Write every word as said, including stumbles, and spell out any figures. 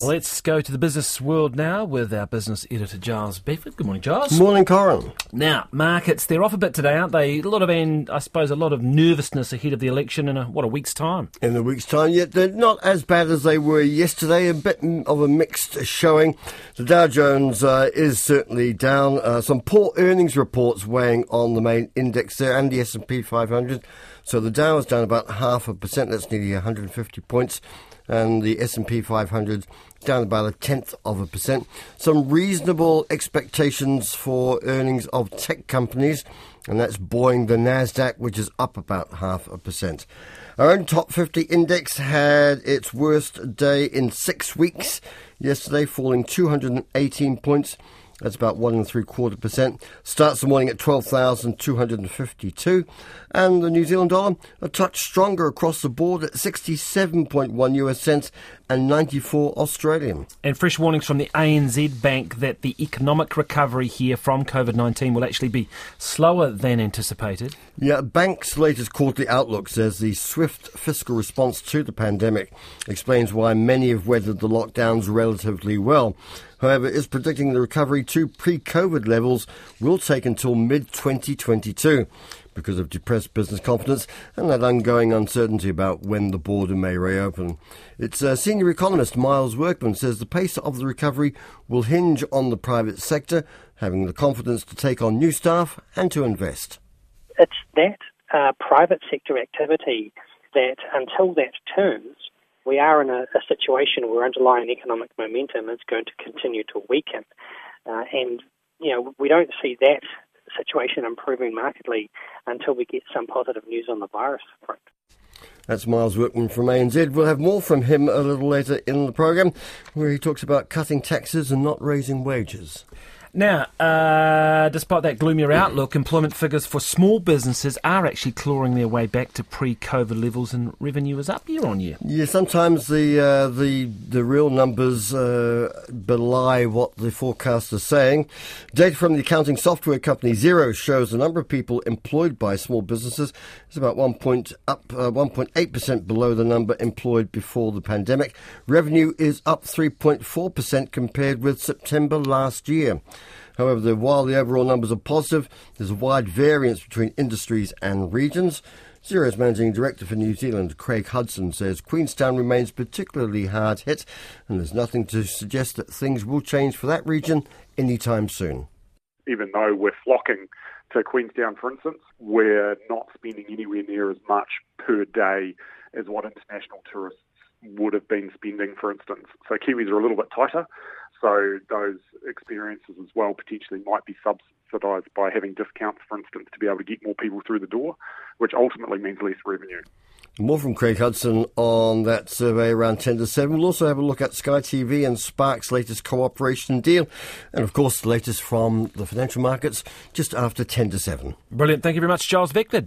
Let's go to the business world now with our business editor, Giles Beckford. Good morning, Giles. Morning, Corin. Now, markets, they're off a bit today, aren't they? A lot of, I suppose, a lot of nervousness ahead of the election in, a, what, a week's time? In a week's time, yet they're not as bad as they were yesterday. A bit of a mixed showing. The Dow Jones uh, is certainly down. Uh, some poor earnings reports weighing on the main index there and the S and P five hundred. So the Dow is down about half a percent. That's nearly one hundred fifty points. And the S and P five hundred down about a tenth of a percent. Some reasonable expectations for earnings of tech companies, and that's buoying the Nasdaq, which is up about half a percent. Our own top fifty index had its worst day in six weeks yesterday, falling two hundred eighteen points. That's about one and three quarter percent. Starts the morning at twelve thousand two hundred fifty-two. And the New Zealand dollar, a touch stronger across the board at sixty-seven point one US cents and ninety-four Australian. And fresh warnings from the A N Z Bank that the economic recovery here from COVID nineteen will actually be slower than anticipated. Yeah, Bank's latest quarterly outlook says the swift fiscal response to the pandemic explains why many have weathered the lockdowns relatively well. However, is predicting the recovery to pre-COVID levels will take until mid twenty twenty-two because of depressed business confidence and that ongoing uncertainty about when the border may reopen. Its uh, senior economist Miles Workman says the pace of the recovery will hinge on the private sector having the confidence to take on new staff and to invest. It's that uh, private sector activity that until that turns, we are in a, a situation where underlying economic momentum is going to continue to weaken. Uh, and, you know, we don't see that situation improving markedly until we get some positive news on the virus front. That's Miles Workman from A N Z. We'll have more from him a little later in the programme, where he talks about cutting taxes and not raising wages. Now, uh, despite that gloomier outlook, employment figures for small businesses are actually clawing their way back to pre-COVID levels, and revenue is up year on year. Yeah, sometimes the uh, the the real numbers uh, belie what the forecasts are saying. Data from the accounting software company Xero shows the number of people employed by small businesses is about one point up uh, one point eight percent below the number employed before the pandemic. Revenue is up three point four percent compared with September last year. However, the, while the overall numbers are positive, there's a wide variance between industries and regions. Xero's Managing Director for New Zealand, Craig Hudson, says Queenstown remains particularly hard hit and there's nothing to suggest that things will change for that region anytime soon. Even though we're flocking to Queenstown, for instance, we're not spending anywhere near as much per day as what international tourists would have been spending, for instance. So Kiwis are a little bit tighter. So those experiences as well potentially might be subsidised by having discounts, for instance, to be able to get more people through the door, which ultimately means less revenue. More from Craig Hudson on that survey around ten to seven. We'll also have a look at Sky T V and Spark's latest cooperation deal. And, of course, the latest from the financial markets just after ten to seven. Brilliant. Thank you very much, Giles Beckford.